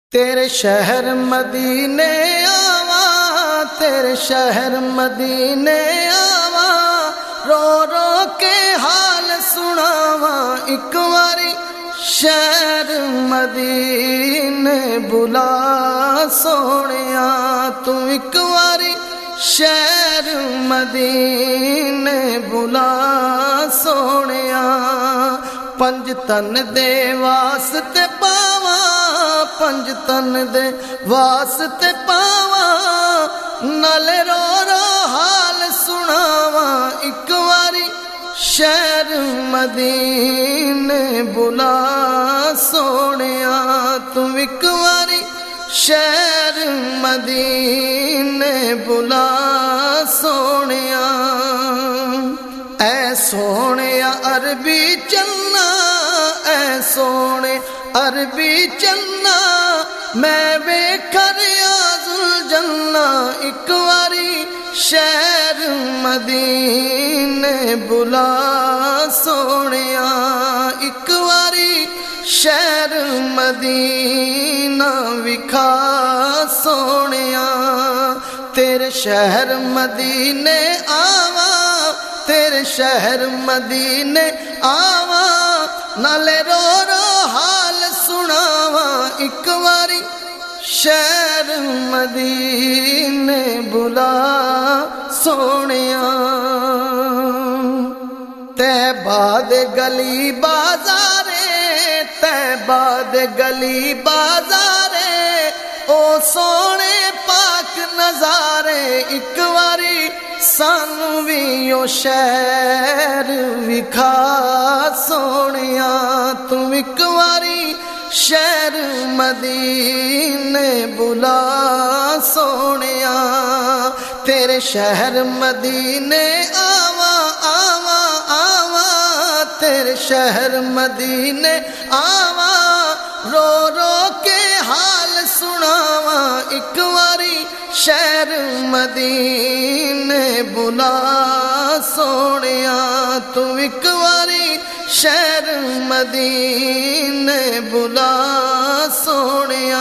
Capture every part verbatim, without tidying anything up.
تیرے شہر مدینے آواں، تیرے شہر مدینے آواں، رو رو کے حال سناواں، ایک واری شہر مدینے بلا سونیا، تو ایک واری شہر مدینے بلا سونیا، پنج تن دے واسطے پاواں، پنج تن دے واسطے پاواں، نالے رو رو حال سناواں، ایک واری شہر مدینے بلا سونیا، تم ایک واری شہر مدینے بلا سونیا، اے سونیا عربی چلنا، اے سونے عربی چلنا، میں ویکھا ریاض الجنہ، ایک واری شہر مدینے بلا سونیا، ایک واری شہر مدینہ وکھا سونیا، تیرے شہر مدینے آواں، تیرے شہر مدینے آواں، نالے رو رو حال سناواں، ایک واری شہر مدینے بلا سونیا، طیبہ دے گلی بازارے، طیبہ دے گلی بازارے، او سونے پاک نظارے، ایک واری سانو بھی او شہر وکھا سونیا، تم ایک واری شہر مدینے بلا سونیا، تیرے شہر مدینے آواں آواں آواں، تیرے شہر مدینے آواں، رو رو کے حال سناواں، ایک واری شہر مدینے بلا سونیا، تو ایک واری شہر مدینے بلا سونیا،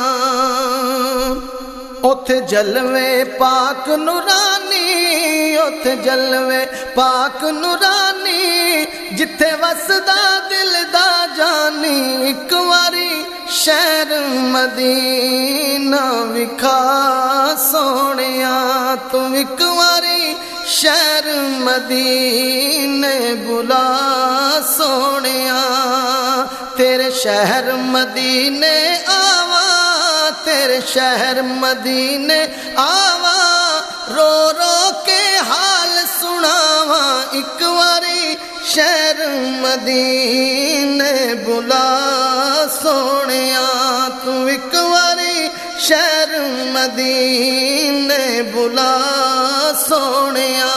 اوتھے جلوے پاک نورانی، اوتھے جلوے پاک نورانی، جتھے وسدا دل دا جانی، ایک واری شہر مدینہ وکھا سونیا، تم ایک واری شہر مدینے بلا سونیا، تیرے شہر مدینے آواں، تیرے شہر مدینے آواں، رو رو کے حال سناواں، ایک واری شہر مدینے بلا سونیا، تو ایک واری شہر مدینے بلا سونیا،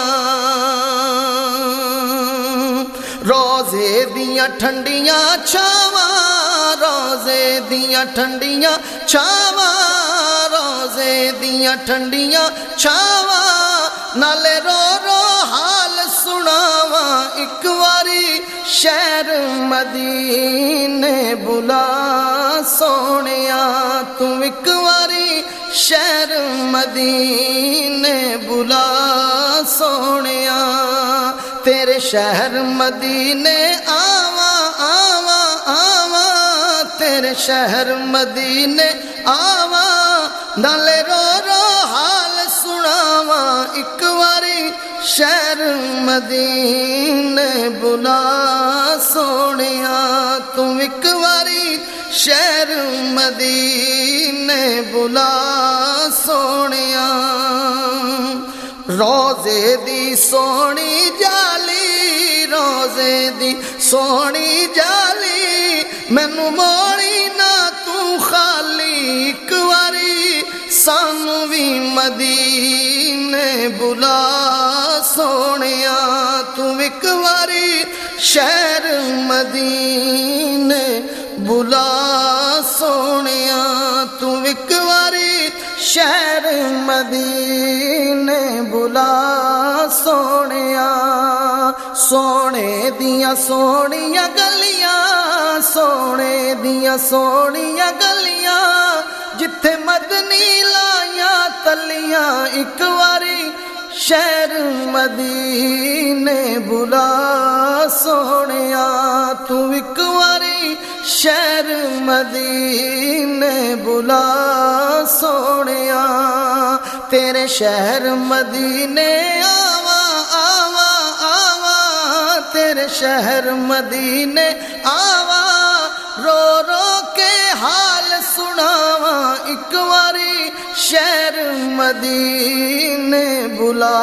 روزے دیاں ٹھنڈیاں چھاواں، روزے دیاں ٹھنڈیاں چھاواں، روزے دیاں ٹھنڈیاں چھاواں، نالے رو رو حال سناواں، ایک واری شہر مدینے بلا سونیا، تم ایک واری شہر مدینے بلا سونیا، تیرے شہر مدینے آواں آواں آواں، تیرے شہر مدینے آواں، نالے رو رو حال سناواں، ایک واری شہر مدینے بلا سونیا، تم ایک واری شہر مدینے بلا سونیا، روزے دی سونی جالی، روزے دی سونی جالی، مینوں موڑی نہ تو خالی، ایک واری سانو بھی مدینے بلا سونیا، تم ایک واری شہر مدینے بلا سونیا، تم ایک واری شہر مدینے بلا سونیا، سونے دیاں سونیاں گلیاں، سونے دیاں سونیاں گلیاں، گلیاں ایک واری شہر مدینے بلا سونیا تو ایک واری شہر مدینے بلا سونیا تیرے شہر مدینے آوا آوا آوا تیرے شہر مدینے آوا رو رو کے حال سناواں ایک واری شہر مدینے بلا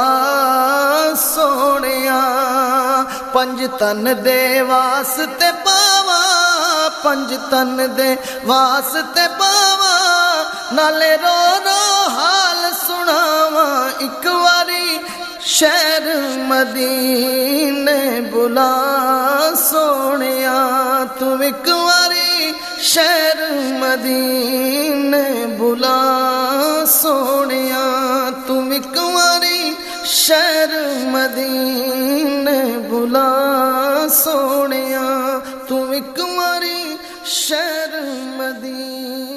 سونیا پنج تن دے واسطے پاوا پنج تن دے واسطے پاوا نالے رو رو حال سناواں ایک واری شہر مدینے بلا سونیا تو ایک واری شہر مدینے بلا سونیا تم ایک واری شہر مدینے بلا سونیا تم ایک واری شہر مدینے